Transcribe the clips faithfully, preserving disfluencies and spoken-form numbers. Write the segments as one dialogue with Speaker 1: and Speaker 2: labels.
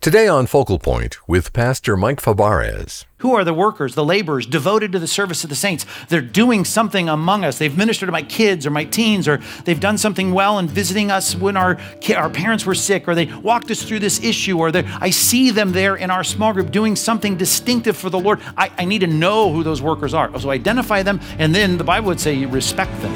Speaker 1: Today on Focal Point with Pastor Mike Fabarez.
Speaker 2: Who are the workers, the laborers, devoted to the service of the saints? They're doing something among us. They've ministered to my kids or my teens, or they've done something well in visiting us when our our parents were sick, or they walked us through this issue, or they, I see them there in our small group doing something distinctive for the Lord. I, I need to know who those workers are. So identify them, and then the Bible would say you respect them.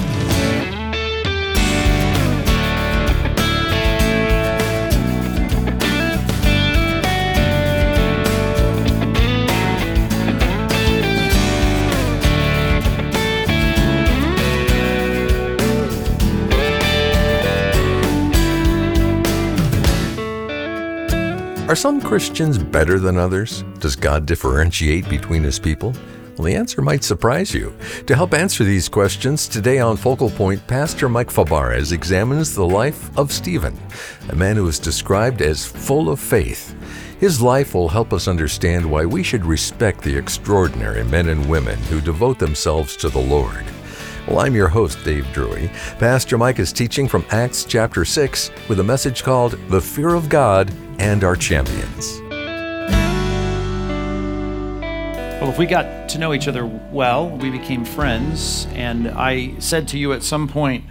Speaker 1: Are some Christians better than others? Does God differentiate between His people? Well, the answer might surprise you. To help answer these questions, today on Focal Point, Pastor Mike Fabarez examines the life of Stephen, a man who is described as full of faith. His life will help us understand why we should respect the extraordinary men and women who devote themselves to the Lord. Well, I'm your host, Dave Drury. Pastor Mike is teaching from Acts chapter six with a message called The Fear of God and Our Champions.
Speaker 2: Well, if we got to know each other well, we became friends, and I said to you at some point,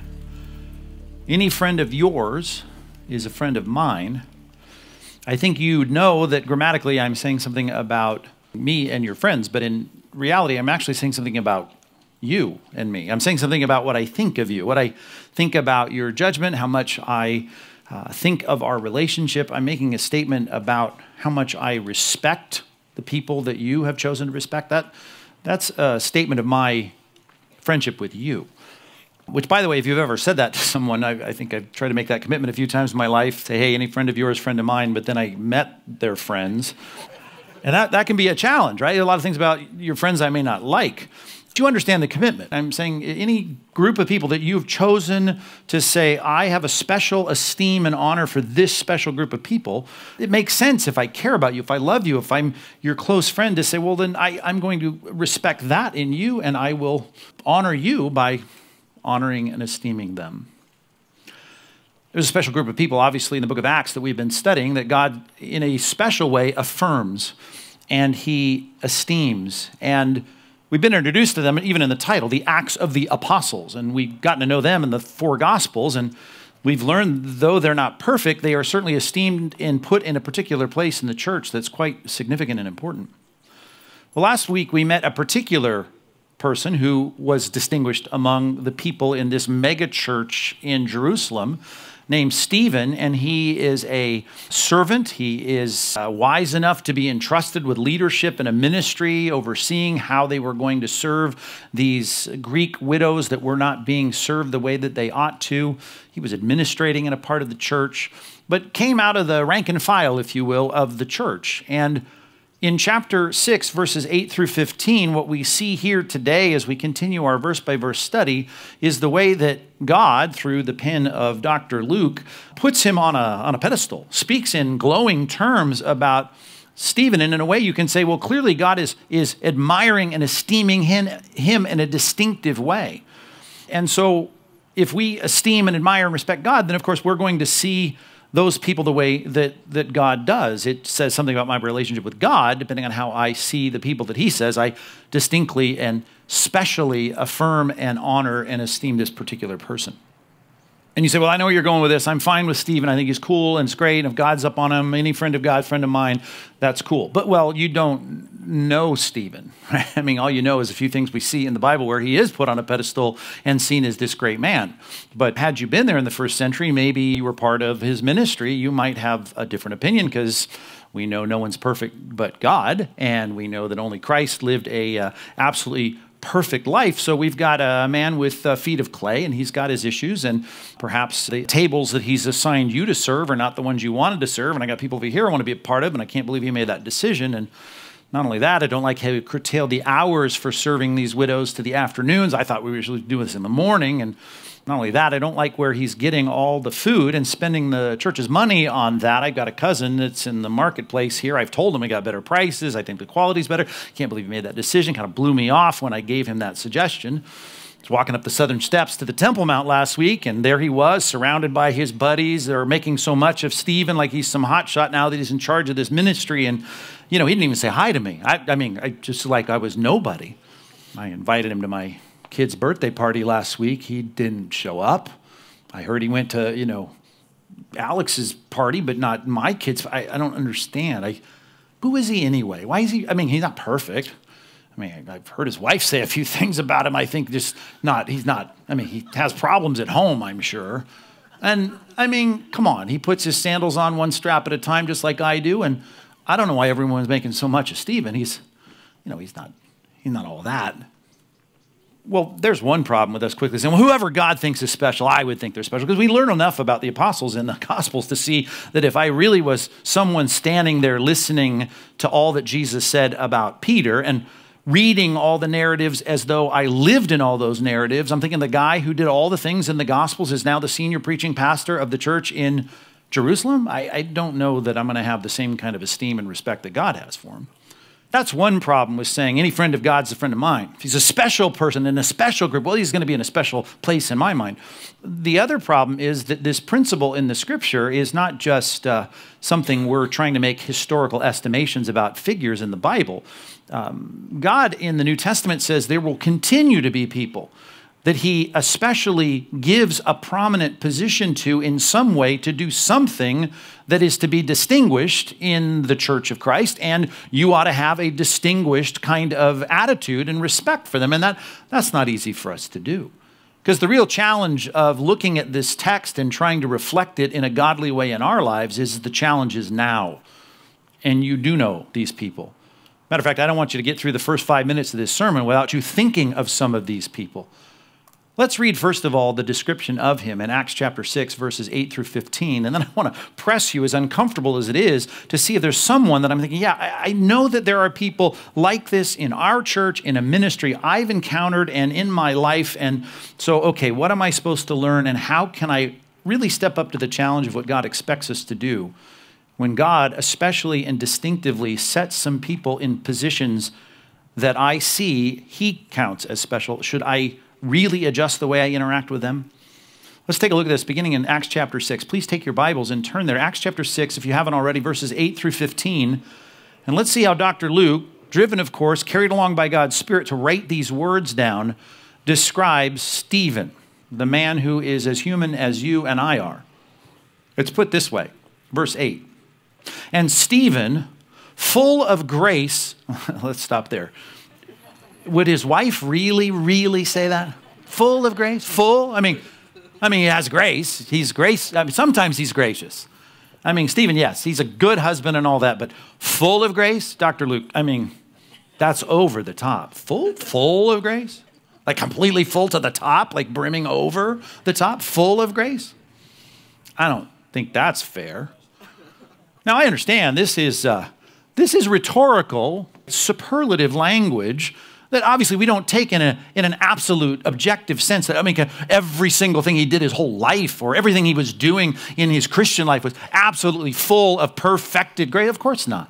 Speaker 2: any friend of yours is a friend of mine, I think you'd know that grammatically I'm saying something about me and your friends, but in reality I'm actually saying something about you and me. I'm saying something about what I think of you, what I think about your judgment, how much I uh, think of our relationship. I'm making a statement about how much I respect the people that you have chosen to respect. That, that's a statement of my friendship with you. Which, by the way, if you've ever said that to someone, I, I think I've tried to make that commitment a few times in my life, say, hey, any friend of yours, friend of mine, but then I met their friends. And that, that can be a challenge, right? A lot of things about your friends I may not like. Do you understand the commitment? I'm saying any group of people that you've chosen to say, I have a special esteem and honor for this special group of people, it makes sense if I care about you, if I love you, if I'm your close friend, to say, well, then I, I'm going to respect that in you, and I will honor you by honoring and esteeming them. There's a special group of people, obviously, in the book of Acts that we've been studying, that God, in a special way, affirms, and He esteems, and we've been introduced to them, even in the title, the Acts of the Apostles, and we've gotten to know them in the four Gospels, and we've learned, though they're not perfect, they are certainly esteemed and put in a particular place in the church that's quite significant and important. Well, last week we met a particular person who was distinguished among the people in this mega church in Jerusalem, named Stephen, and he is a servant. He is uh, wise enough to be entrusted with leadership in a ministry, overseeing how they were going to serve these Greek widows that were not being served the way that they ought to. He was administrating in a part of the church, but came out of the rank and file, if you will, of the church. And in chapter six, verses eight through fifteen, what we see here today as we continue our verse-by-verse study is the way that God, through the pen of Doctor Luke, puts him on a, on a pedestal, speaks in glowing terms about Stephen, and in a way you can say, well, clearly God is, is admiring and esteeming him, him in a distinctive way. And so if we esteem and admire and respect God, then of course we're going to see those people the way that, that God does. It says something about my relationship with God, depending on how I see the people that He says. I distinctly and specially affirm and honor and esteem this particular person. And you say, well, I know where you're going with this. I'm fine with Stephen. I think he's cool and it's great. And if God's up on him, any friend of God, friend of mine, that's cool. But, well, you don't know Stephen, right? I mean, all you know is a few things we see in the Bible where he is put on a pedestal and seen as this great man. But had you been there in the first century, maybe you were part of his ministry, you might have a different opinion, because we know no one's perfect but God, and we know that only Christ lived a uh, absolutely perfect life. So we've got a man with uh, feet of clay, and he's got his issues, and perhaps the tables that he's assigned you to serve are not the ones you wanted to serve, and I got people over here I want to be a part of, and I can't believe he made that decision. And not only that, I don't like how he curtailed the hours for serving these widows to the afternoons. I thought we were usually doing this in the morning, and not only that, I don't like where he's getting all the food and spending the church's money on that. I've got a cousin that's in the marketplace here. I've told him I got better prices. I think the quality's better. Can't believe he made that decision. Kind of blew me off when I gave him that suggestion. was walking up the southern steps to the Temple Mount last week, and there he was, surrounded by his buddies. They're making so much of Stephen, like he's some hotshot now that he's in charge of this ministry. And, you know, he didn't even say hi to me. I, I mean, I, just like I was nobody. I invited him to my kid's birthday party last week. He didn't show up. I heard he went to, you know, Alex's party, but not my kid's. I, I don't understand. I, who is he anyway? Why is he? I mean, he's not perfect. I mean, I've heard his wife say a few things about him. I think just not, he's not, I mean, he has problems at home, I'm sure. And I mean, come on, he puts his sandals on one strap at a time just like I do. And I don't know why everyone's making so much of Stephen. He's, you know, he's not, he's not all that. Well, there's one problem with us quickly saying, well, whoever God thinks is special, I would think they're special. Because we learn enough about the apostles in the Gospels to see that if I really was someone standing there listening to all that Jesus said about Peter and reading all the narratives as though I lived in all those narratives, I'm thinking the guy who did all the things in the Gospels is now the senior preaching pastor of the church in Jerusalem. I, I don't know that I'm going to have the same kind of esteem and respect that God has for him. That's one problem with saying any friend of God's a friend of mine. If he's a special person in a special group, well, he's going to be in a special place in my mind. The other problem is that this principle in the scripture is not just uh, something we're trying to make historical estimations about figures in the Bible. Um, God in the New Testament says there will continue to be people that he especially gives a prominent position to in some way to do something that is to be distinguished in the church of Christ, and you ought to have a distinguished kind of attitude and respect for them, and that, that's not easy for us to do. Because the real challenge of looking at this text and trying to reflect it in a godly way in our lives is the challenge is now, and you do know these people. Matter of fact, I don't want you to get through the first five minutes of this sermon without you thinking of some of these people. Let's read, first of all, the description of him in Acts chapter six, verses eight through fifteen. And then I want to press you, as uncomfortable as it is, to see if there's someone that I'm thinking, yeah, I know that there are people like this in our church, in a ministry I've encountered and in my life. And so, okay, what am I supposed to learn, and how can I really step up to the challenge of what God expects us to do when God, especially and distinctively, sets some people in positions that I see he counts as special? Should I really adjust the way I interact with them? Let's take a look at this beginning in Acts chapter six. Please take your Bibles and turn there. Acts chapter six, if you haven't already, verses eight through fifteen. And let's see how Doctor Luke, driven, of course, carried along by God's Spirit to write these words down, describes Stephen, the man who is as human as you and I are. It's put this way, verse eight. And Stephen, full of grace, let's stop there. Would his wife really, really say that? Full of grace? Full? I mean, I mean, he has grace. He's grace. I mean, sometimes he's gracious. I mean, Stephen, yes, he's a good husband and all that, but full of grace? Doctor Luke, I mean, that's over the top. Full? Full of grace? Like completely full to the top? Like brimming over the top? Full of grace? I don't think that's fair. Now, I understand this is, uh, this is rhetorical, superlative language that obviously we don't take in, a, in an absolute objective sense. That I mean, every single thing he did his whole life or everything he was doing in his Christian life was absolutely full of perfected grace. Of course not.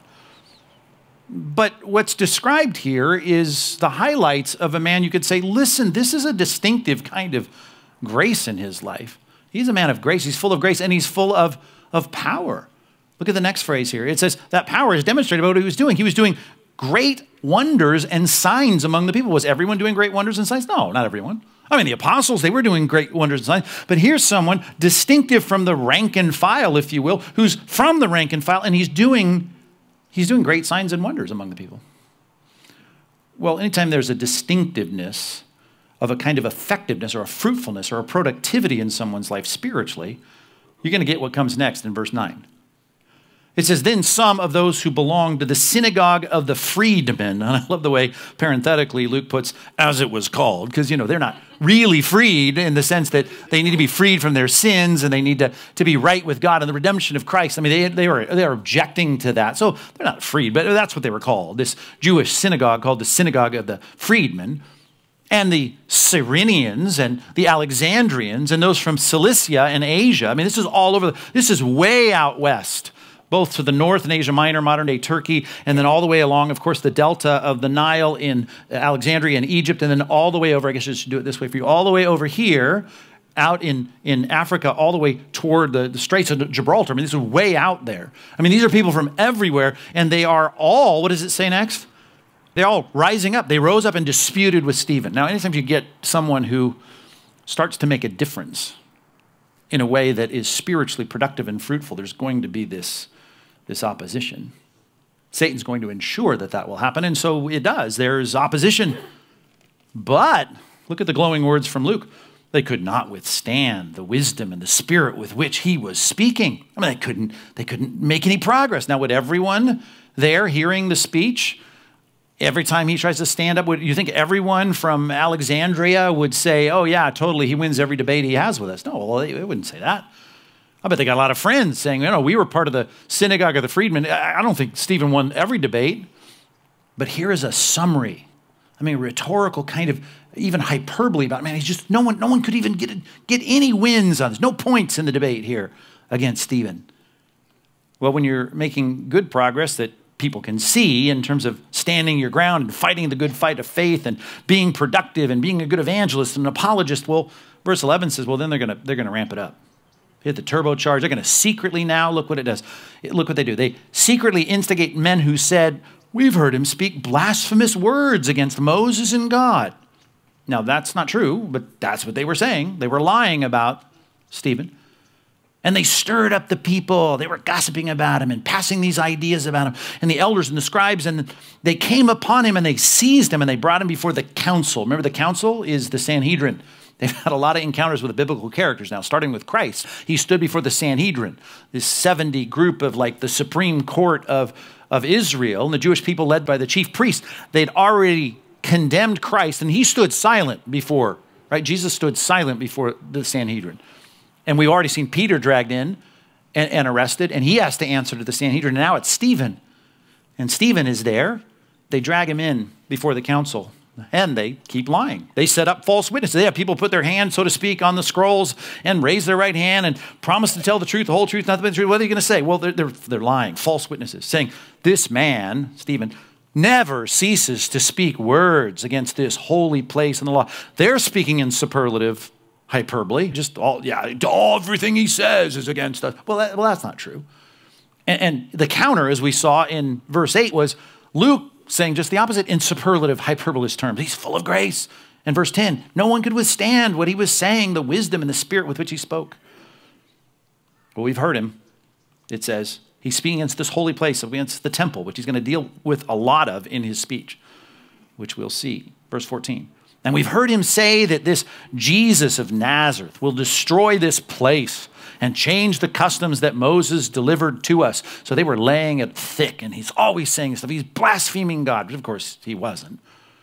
Speaker 2: But what's described here is the highlights of a man you could say, listen, this is a distinctive kind of grace in his life. He's a man of grace. He's full of grace, and he's full of, of power. Look at the next phrase here. It says that power is demonstrated by what he was doing. He was doing great wonders and signs among the people. Was everyone doing great wonders and signs? No, not everyone. I mean, the apostles, they were doing great wonders and signs. But here's someone distinctive from the rank and file, if you will, who's from the rank and file, and he's doing, he's doing great signs and wonders among the people. Well, anytime there's a distinctiveness of a kind of effectiveness or a fruitfulness or a productivity in someone's life spiritually, you're going to get what comes next in verse nine. It says, then some of those who belonged to the synagogue of the freedmen, and I love the way parenthetically Luke puts, as it was called, because, you know, they're not really freed in the sense that they need to be freed from their sins and they need to, to be right with God and the redemption of Christ. I mean, they, they, were, they were objecting to that. So they're not freed, but that's what they were called, this Jewish synagogue called the synagogue of the freedmen. And the Cyrenians and the Alexandrians and those from Cilicia and Asia. I mean, this is all over. The, this is way out west. both to the north in Asia Minor, modern-day Turkey, and then all the way along, of course, the delta of the Nile in Alexandria and Egypt, and then all the way over, I guess I should do it this way for you, all the way over here, out in, in Africa, all the way toward the, the Straits of Gibraltar. I mean, this is way out there. I mean, these are people from everywhere, and they are all, what does it say next? They're all rising up. They rose up and disputed with Stephen. Now, anytime you get someone who starts to make a difference in a way that is spiritually productive and fruitful, there's going to be this, this opposition. Satan's going to ensure that that will happen, and so it does. There's opposition. But look at the glowing words from Luke. They could not withstand the wisdom and the spirit with which he was speaking. I mean, they couldn't, they couldn't make any progress. Now, would everyone there hearing the speech, every time he tries to stand up, would you think everyone from Alexandria would say, oh, yeah, totally, he wins every debate he has with us? No, well, they, they wouldn't say that. I bet they got a lot of friends saying, you know, we were part of the synagogue of the freedmen. I don't think Stephen won every debate. But here is a summary. I mean, rhetorical kind of even hyperbole about, man, he's just, no one, no one could even get, get any wins on this. No points in the debate here against Stephen. Well, when you're making good progress that people can see in terms of standing your ground and fighting the good fight of faith and being productive and being a good evangelist and an apologist, well, verse eleven says, well, then they're going to they're going to ramp it up. Hit the turbocharge. They're going to secretly now, look what it does. Look what they do. They secretly instigate men who said, we've heard him speak blasphemous words against Moses and God. Now, that's not true, but that's what they were saying. They were lying about Stephen. And they stirred up the people. They were gossiping about him and passing these ideas about him. And the elders and the scribes, and they came upon him and they seized him and they brought him before the council. Remember, the council is the Sanhedrin. They've had a lot of encounters with the biblical characters now, starting with Christ. He stood before the Sanhedrin, this seventy group of like the Supreme Court of, of Israel, and the Jewish people led by the chief priest. They'd already condemned Christ, and he stood silent before, right? Jesus stood silent before the Sanhedrin. And we've already seen Peter dragged in and, and arrested, and he has to answer to the Sanhedrin. And now it's Stephen. And Stephen is there. They drag him in before the council, and they keep lying. They set up false witnesses. They have people put their hand, so to speak, on the scrolls and raise their right hand and promise to tell the truth, the whole truth, nothing but the truth. What are you going to say? Well, they're, they're, they're lying, false witnesses, saying, this man, Stephen, never ceases to speak words against this holy place and the law. They're speaking in superlative hyperbole, just all, yeah, all, everything he says is against us. Well, that, well that's not true. And, and the counter, as we saw in verse eight, was Luke saying just the opposite in superlative, hyperbolous terms. He's full of grace. And verse ten, no one could withstand what he was saying, the wisdom and the spirit with which he spoke. Well, we've heard him, it says. He's speaking against this holy place, against the temple, which he's going to deal with a lot of in his speech, which we'll see. Verse fourteen. And we've heard him say that this Jesus of Nazareth will destroy this place and change the customs that Moses delivered to us. So they were laying it thick, and he's always saying stuff. He's blaspheming God, but of course he wasn't.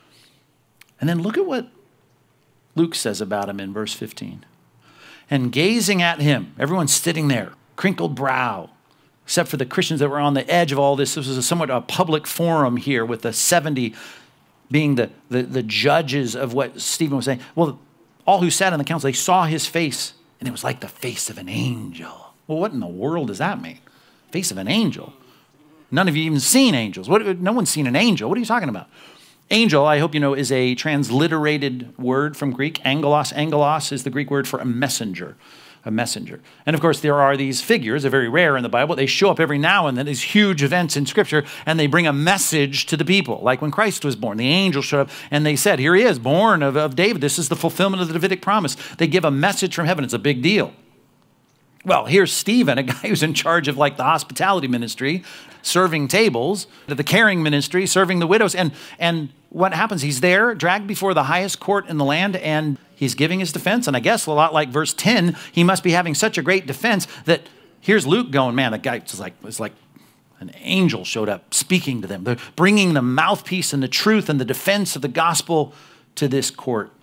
Speaker 2: And then look at what Luke says about him in verse fifteen. And gazing at him, everyone's sitting there, crinkled brow, except for the Christians that were on the edge of all this. This was a somewhat a public forum here with the seventy being the, the, the judges of what Stephen was saying. Well, all who sat in the council, they saw his face, and it was like the face of an angel. Well, what in the world does that mean? Face of an angel. None of you even seen angels. What, no one's seen an angel. What are you talking about? Angel, I hope you know, is a transliterated word from Greek. Angelos. Angelos is the Greek word for a messenger. A messenger. And of course, there are these figures, they're very rare in the Bible. They show up every now and then, these huge events in Scripture, and they bring a message to the people. Like when Christ was born, the angel showed up, and they said, here he is, born of, of David. This is the fulfillment of the Davidic promise. They give a message from heaven. It's a big deal. Well, here's Stephen, a guy who's in charge of like the hospitality ministry, serving tables, the caring ministry, serving the widows. And, and what happens? He's there, dragged before the highest court in the land, and he's giving his defense. And I guess a lot like verse ten, he must be having such a great defense that here's Luke going, man, the guy was like, it's like an angel showed up speaking to them. They're bringing the mouthpiece and the truth and the defense of the gospel to this court.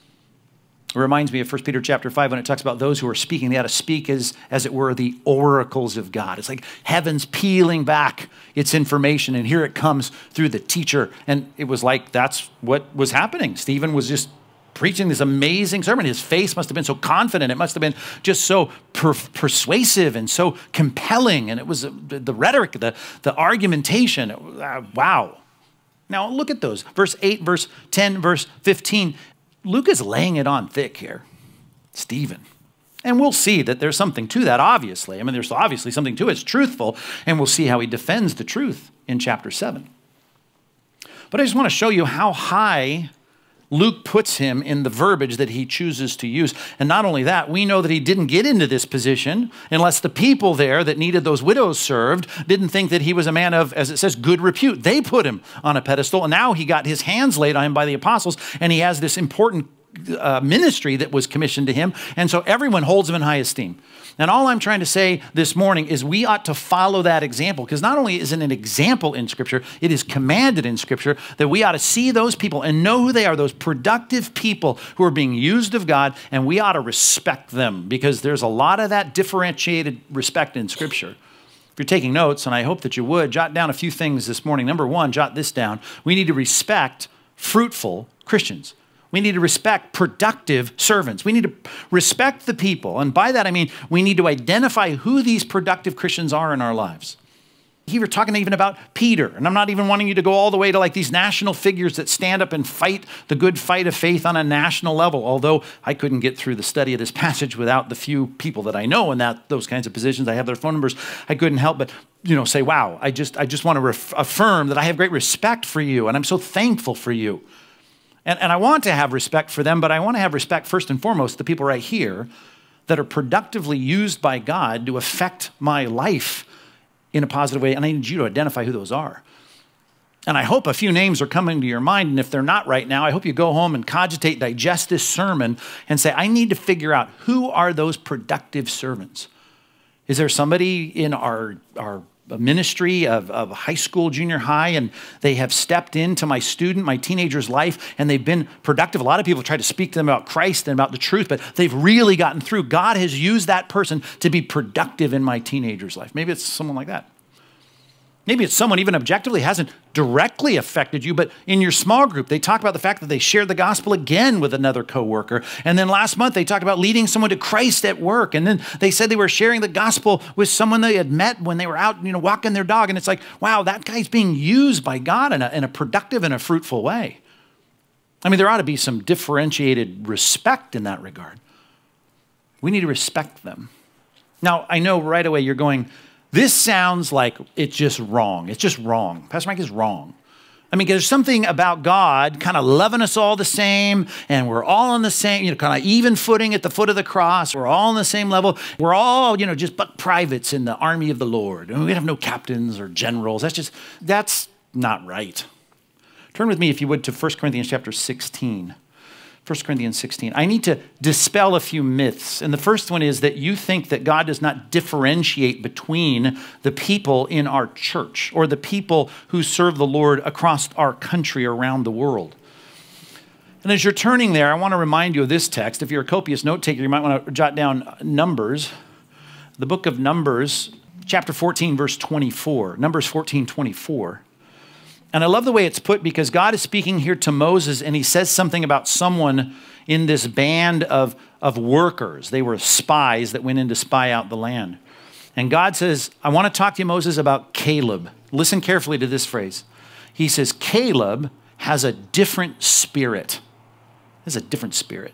Speaker 2: It reminds me of First Peter chapter five when it talks about those who are speaking. They ought to speak as, as it were, the oracles of God. It's like heaven's peeling back its information, and here it comes through the teacher. And it was like that's what was happening. Stephen was just preaching this amazing sermon. His face must have been so confident. It must have been just so per- persuasive and so compelling. And it was uh, the rhetoric, the, the argumentation. Uh, wow. Now look at those. Verse eight, verse ten, verse fifteen. Luke is laying it on thick here. Stephen. And we'll see that there's something to that, obviously. I mean, there's obviously something to it. It's truthful. And we'll see how he defends the truth in chapter seven. But I just want to show you how high Luke puts him in the verbiage that he chooses to use. And not only that, we know that he didn't get into this position unless the people there that needed those widows served didn't think that he was a man of, as it says, good repute. They put him on a pedestal, and now he got his hands laid on him by the apostles, and he has this important uh, ministry that was commissioned to him. And so everyone holds him in high esteem. And all I'm trying to say this morning is we ought to follow that example, because not only is it an example in Scripture, it is commanded in Scripture that we ought to see those people and know who they are, those productive people who are being used of God, and we ought to respect them, because there's a lot of that differentiated respect in Scripture. If you're taking notes, and I hope that you would, jot down a few things this morning. Number one, jot this down. We need to respect fruitful Christians. We need to respect productive servants. We need to respect the people. And by that, I mean, we need to identify who these productive Christians are in our lives. Here we're talking even about Peter. And I'm not even wanting you to go all the way to like these national figures that stand up and fight the good fight of faith on a national level. Although I couldn't get through the study of this passage without the few people that I know in that those kinds of positions. I have their phone numbers. I couldn't help but, you know, say, wow, I just, I just want to ref- affirm that I have great respect for you. And I'm so thankful for you. And, and I want to have respect for them, but I want to have respect first and foremost, the people right here that are productively used by God to affect my life in a positive way. And I need you to identify who those are. And I hope a few names are coming to your mind. And if they're not right now, I hope you go home and cogitate, digest this sermon and say, I need to figure out who are those productive servants. Is there somebody in our, our ministry of, of high school, junior high, and they have stepped into my student, my teenager's life, and they've been productive? A lot of people try to speak to them about Christ and about the truth, but they've really gotten through. God has used that person to be productive in my teenager's life. Maybe it's someone like that. Maybe it's someone even objectively hasn't directly affected you, but in your small group, they talk about the fact that they shared the gospel again with another coworker. And then last month, they talked about leading someone to Christ at work. And then they said they were sharing the gospel with someone they had met when they were out, you know, walking their dog. And it's like, wow, that guy's being used by God in a, in a productive and a fruitful way. I mean, there ought to be some differentiated respect in that regard. We need to respect them. Now, I know right away you're going, this sounds like it's just wrong. It's just wrong. Pastor Mike is wrong. I mean, there's something about God kind of loving us all the same, and we're all on the same, you know, kind of even footing at the foot of the cross. We're all on the same level. We're all, you know, just but privates in the army of the Lord. And we have no captains or generals. That's just, that's not right. Turn with me, if you would, to First Corinthians chapter sixteen. First Corinthians sixteen. I need to dispel a few myths. And the first one is that you think that God does not differentiate between the people in our church or the people who serve the Lord across our country, around the world. And as you're turning there, I want to remind you of this text. If you're a copious note taker, you might want to jot down Numbers. The book of Numbers, chapter fourteen, verse twenty-four. Numbers fourteen, twenty-four. And I love the way it's put, because God is speaking here to Moses, and he says something about someone in this band of, of workers. They were spies that went in to spy out the land. And God says, I want to talk to you, Moses, about Caleb. Listen carefully to this phrase. He says, Caleb has a different spirit. Has a different spirit.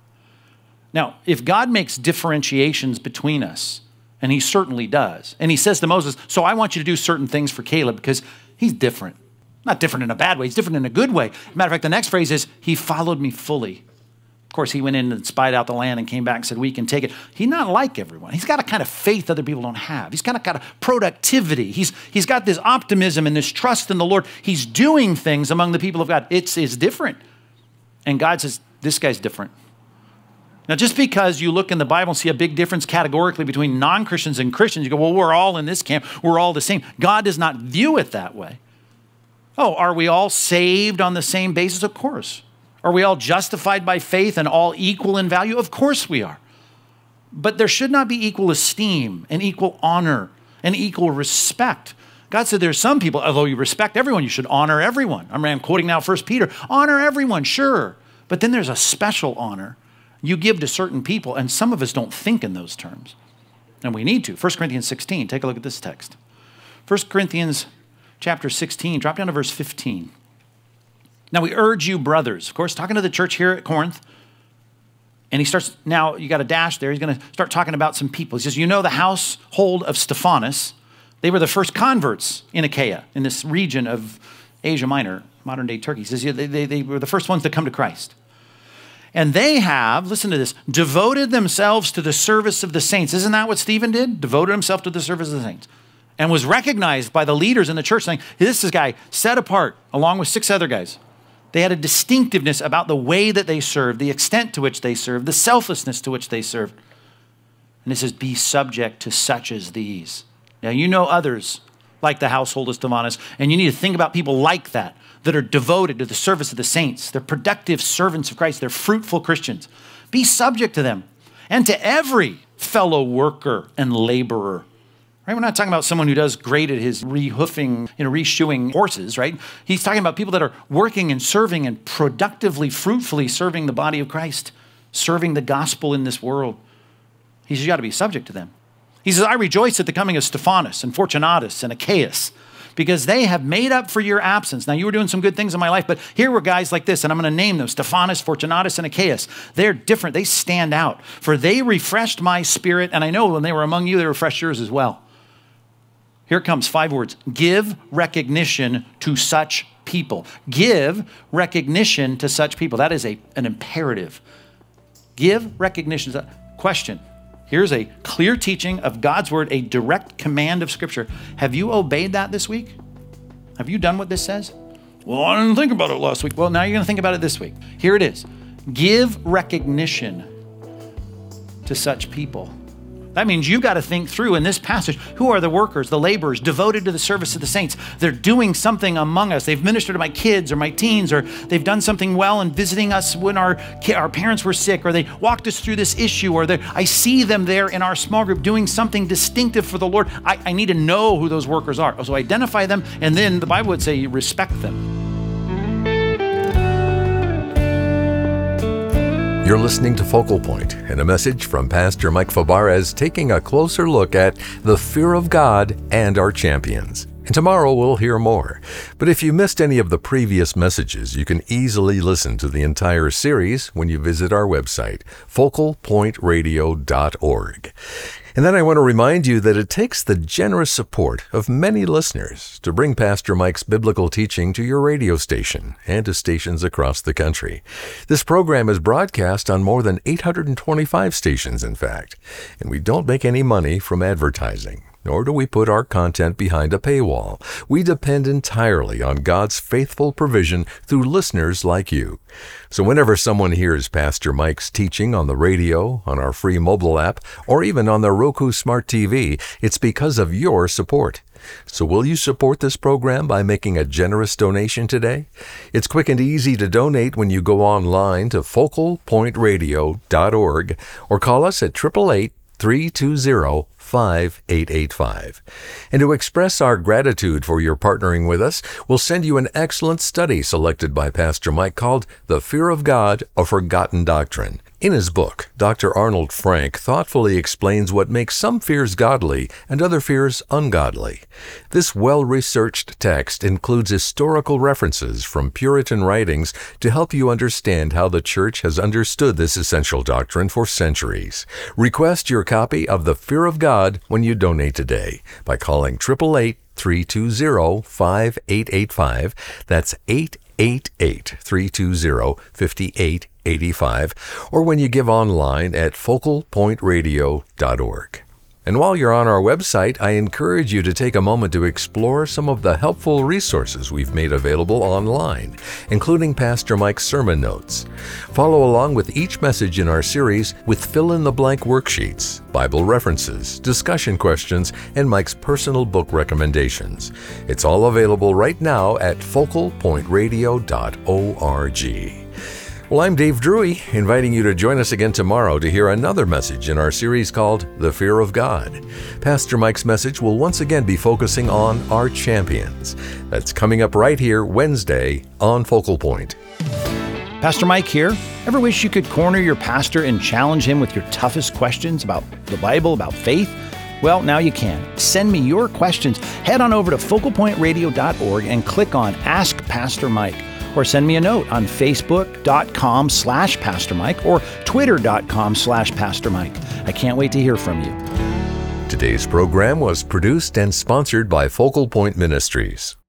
Speaker 2: Now, if God makes differentiations between us, and he certainly does, and he says to Moses, so I want you to do certain things for Caleb because he's different. Not different in a bad way. He's different in a good way. Matter of fact, the next phrase is, he followed me fully. Of course, he went in and spied out the land and came back and said, we can take it. He's not like everyone. He's got a kind of faith other people don't have. He's got a kind of productivity. He's, he's got this optimism and this trust in the Lord. He's doing things among the people of God. It's, it's different. And God says, this guy's different. Now, just because you look in the Bible and see a big difference categorically between non-Christians and Christians, you go, well, we're all in this camp. We're all the same. God does not view it that way. Oh, are we all saved on the same basis? Of course. Are we all justified by faith and all equal in value? Of course we are. But there should not be equal esteem and equal honor and equal respect. God said there's some people, although you respect everyone, you should honor everyone. I mean, I'm quoting now First Peter. Honor everyone, sure. But then there's a special honor you give to certain people, and some of us don't think in those terms. And we need to. First Corinthians sixteen, take a look at this text. First Corinthians chapter sixteen, drop down to verse fifteen. Now we urge you, brothers, of course, talking to the church here at Corinth, and he starts, now you got a dash there, he's going to start talking about some people. He says, you know the household of Stephanas, they were the first converts in Achaia, in this region of Asia Minor, modern day Turkey. He says, they, they, they were the first ones to come to Christ. And they have, listen to this, devoted themselves to the service of the saints. Isn't that what Stephen did? Devoted himself to the service of the saints. And was recognized by the leaders in the church saying, this is a guy set apart along with six other guys. They had a distinctiveness about the way that they served, the extent to which they served, the selflessness to which they served. And it says, be subject to such as these. Now, you know others like the household of Stephanas, and you need to think about people like that, that are devoted to the service of the saints. They're productive servants of Christ. They're fruitful Christians. Be subject to them and to every fellow worker and laborer. Right? We're not talking about someone who does great at his rehoofing, you know, reshoeing horses, right? He's talking about people that are working and serving and productively, fruitfully serving the body of Christ, serving the gospel in this world. He says, you got to be subject to them. He says, I rejoice at the coming of Stephanas and Fortunatus and Achaeus, because they have made up for your absence. Now, you were doing some good things in my life, but here were guys like this, and I'm going to name them, Stephanas, Fortunatus, and Achaeus. They're different. They stand out, for they refreshed my spirit, and I know when they were among you, they refreshed yours as well. Here it comes, five words. Give recognition to such people. Give recognition to such people. That is a, an imperative. Give recognition. Question. Here's a clear teaching of God's word, a direct command of Scripture. Have you obeyed that this week? Have you done what this says? Well, I didn't think about it last week. Well, now you're going to think about it this week. Here it is. Give recognition to such people. That means you got to think through in this passage, who are the workers, the laborers, devoted to the service of the saints? They're doing something among us. They've ministered to my kids or my teens, or they've done something well in visiting us when our, our parents were sick, or they walked us through this issue, or I see them there in our small group doing something distinctive for the Lord. I, I need to know who those workers are. So identify them, and then the Bible would say you respect them.
Speaker 1: You're listening to Focal Point, and a message from Pastor Mike Fabarez taking a closer look at the fear of God and our champions. And tomorrow we'll hear more. But if you missed any of the previous messages, you can easily listen to the entire series when you visit our website, focal point radio dot org. And then I want to remind you that it takes the generous support of many listeners to bring Pastor Mike's biblical teaching to your radio station and to stations across the country. This program is broadcast on more than eight hundred twenty-five stations, in fact, and we don't make any money from advertising. Nor do we put our content behind a paywall. We depend entirely on God's faithful provision through listeners like you. So whenever someone hears Pastor Mike's teaching on the radio, on our free mobile app, or even on the Roku Smart T V, it's because of your support. So will you support this program by making a generous donation today? It's quick and easy to donate when you go online to focal point radio dot org or call us at eight eight eight, three two zero, five eight eight five. And to express our gratitude for your partnering with us, we'll send you an excellent study selected by Pastor Mike called The Fear of God, A Forgotten Doctrine. In his book, Doctor Arnold Frank thoughtfully explains what makes some fears godly and other fears ungodly. This well-researched text includes historical references from Puritan writings to help you understand how the church has understood this essential doctrine for centuries. Request your copy of The Fear of God when you donate today by calling eight eight eight, three two zero, five eight eight five. That's eight eight eight, three two zero, five eight eight five, or when you give online at focal point radio dot org. And while you're on our website, I encourage you to take a moment to explore some of the helpful resources we've made available online, including Pastor Mike's sermon notes. Follow along with each message in our series with fill-in-the-blank worksheets, Bible references, discussion questions, and Mike's personal book recommendations. It's all available right now at focal point radio dot org. Well, I'm Dave Drury, inviting you to join us again tomorrow to hear another message in our series called The Fear of God. Pastor Mike's message will once again be focusing on our champions. That's coming up right here Wednesday on Focal Point.
Speaker 2: Pastor Mike here. Ever wish you could corner your pastor and challenge him with your toughest questions about the Bible, about faith? Well, now you can. Send me your questions. Head on over to focal point radio dot org and click on Ask Pastor Mike. Or send me a note on facebook.com slash Pastor Mike or twitter.com slash Pastor Mike. I can't wait to hear from you.
Speaker 1: Today's program was produced and sponsored by Focal Point Ministries.